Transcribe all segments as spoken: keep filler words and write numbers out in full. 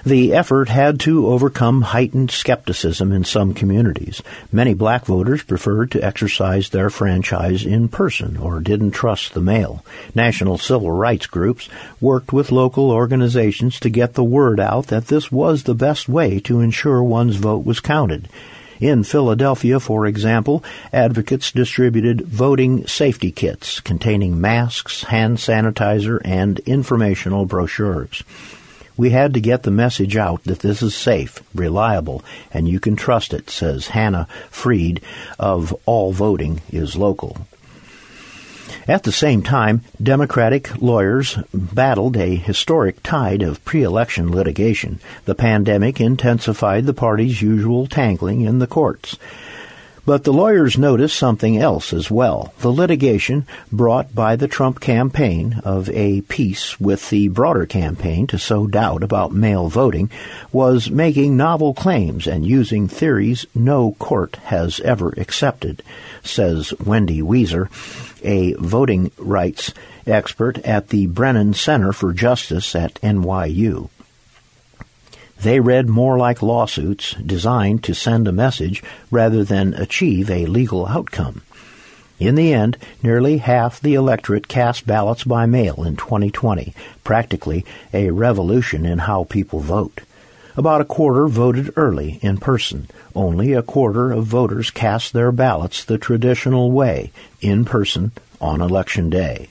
The effort had to overcome heightened skepticism in some communities. Many black voters preferred to exercise their franchise in person or didn't trust the mail. National civil rights groups worked with local organizations to get the word out that this was the best way to ensure one's vote was counted. In Philadelphia, for example, advocates distributed voting safety kits containing masks, hand sanitizer, and informational brochures. We had to get the message out that this is safe, reliable, and you can trust it, says Hannah Freed of All Voting is Local. At the same time, Democratic lawyers battled a historic tide of pre-election litigation. The pandemic intensified the party's usual tangling in the courts. But the lawyers noticed something else as well. The litigation brought by the Trump campaign of a peace with the broader campaign to sow doubt about mail voting was making novel claims and using theories no court has ever accepted, says Wendy Weiser, a voting rights expert at the Brennan Center for Justice at N Y U. They read more like lawsuits designed to send a message rather than achieve a legal outcome. In the end, nearly half the electorate cast ballots by mail in twenty twenty, practically a revolution in how people vote. About a quarter voted early in person. Only a quarter of voters cast their ballots the traditional way, in person, on Election Day.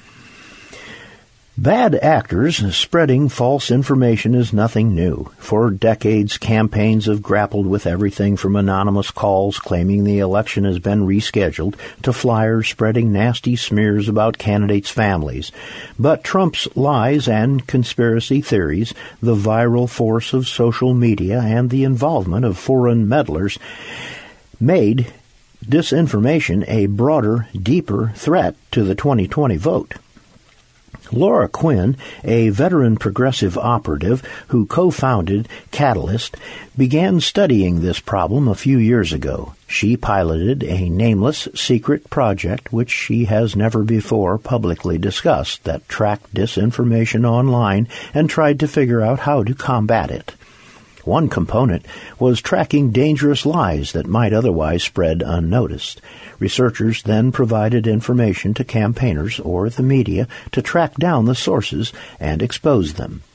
Bad actors spreading false information is nothing new. For decades, campaigns have grappled with everything from anonymous calls claiming the election has been rescheduled to flyers spreading nasty smears about candidates' families. But Trump's lies and conspiracy theories, the viral force of social media, and the involvement of foreign meddlers made disinformation a broader, deeper threat to the twenty twenty vote. Laura Quinn, a veteran progressive operative who co-founded Catalyst, began studying this problem a few years ago. She piloted a nameless secret project which she has never before publicly discussed that tracked disinformation online and tried to figure out how to combat it. One component was tracking dangerous lies that might otherwise spread unnoticed. Researchers then provided information to campaigners or the media to track down the sources and expose them.